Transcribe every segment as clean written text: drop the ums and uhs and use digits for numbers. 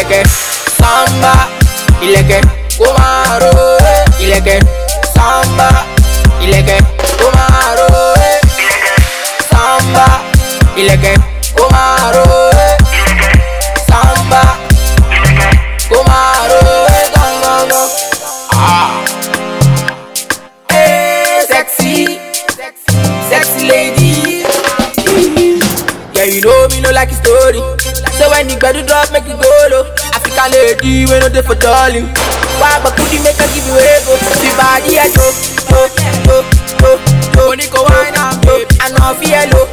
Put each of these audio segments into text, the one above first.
ilẹ̀kẹ̀ samba, ilẹ̀kẹ̀ kó máa ro, ilẹ̀kẹ̀ samba, ilẹ̀kẹ̀ kó máa ro, samba, ilẹ̀kẹ̀ kó máa ro, samba, kó máa ro, gangan. Hey, sexy, sexy lady. Yeah, you know me no like a story. So when the gbedu drop, make it go low. African lady, we no dey for darling. Why but could you make her give you ego? The body I go. Money go wine up, baby. I know fielo,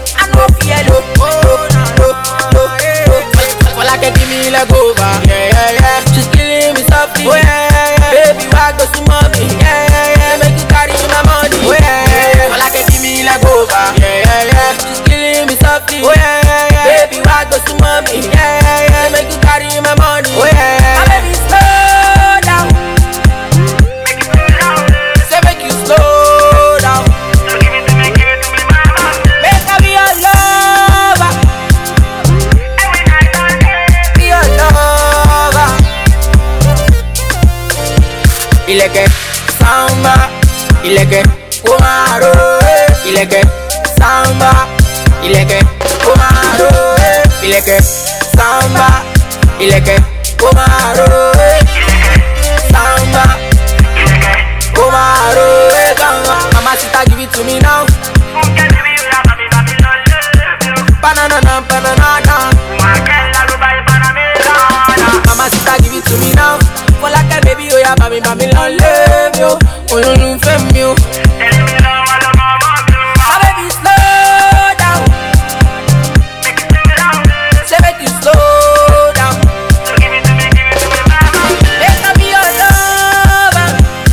For like a give me like over. Yeah. She's killing me softly. Oh yeah. Baby, why go to mommy? Yeah. Make you carry my money. Oh yeah. For like a give me like over. Yeah. She's killing me softly. Oh yeah. Baby, why go to mommy? Yeah. Make you carry my money. Oh yeah. My baby, slow down. Say make you slow down. Make her be your lover. Be your lover. Ilẹ̀kẹ̀ samba, ilẹ̀kẹ̀ kó máa ro, ilẹ̀kẹ̀ samba, ilẹ̀kẹ̀ kó máa ro, ilẹ̀kẹ̀ samba, ilẹ̀kẹ̀ kó máa ro, samba, kó máa ro, gangan. Mama sita give it to me now. Banana. Mama sita give it to me now. For like a baby, oh yeah, mami love you. Oh you fẹ́ mi o. My baby slow down. Say make you slow down. Make her be your lover.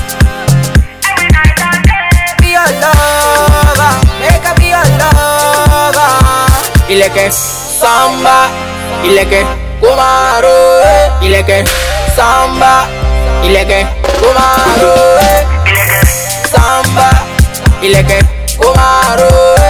Be your lover. Make her be your lover. Ilẹ̀kẹ̀ samba, ilẹ̀kẹ̀ kó máa ro, ilẹ̀kẹ̀ samba, ilẹ̀kẹ̀ kó máa ro, samba, ilẹ̀kẹ̀ kó máa ro.